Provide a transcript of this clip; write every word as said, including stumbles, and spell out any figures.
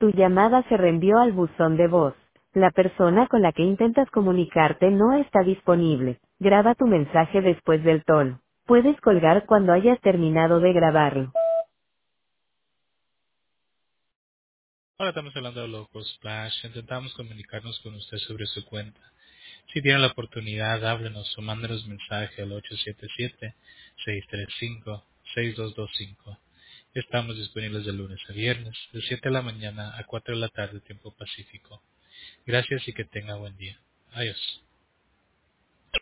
Tu llamada se reenvió al buzón de voz. La persona con la que intentas comunicarte no está disponible. Graba tu mensaje después del tono. Puedes colgar cuando hayas terminado de grabarlo. Ahora estamos hablando de Local Splash. Intentamos comunicarnos con usted sobre su cuenta. Si tiene la oportunidad, háblenos o mándenos mensaje al ocho siete siete, seis tres cinco, seis dos dos cinco. Estamos disponibles de lunes a viernes, de siete de la mañana a cuatro de la tarde, tiempo pacífico. Gracias y que tenga buen día. Adiós.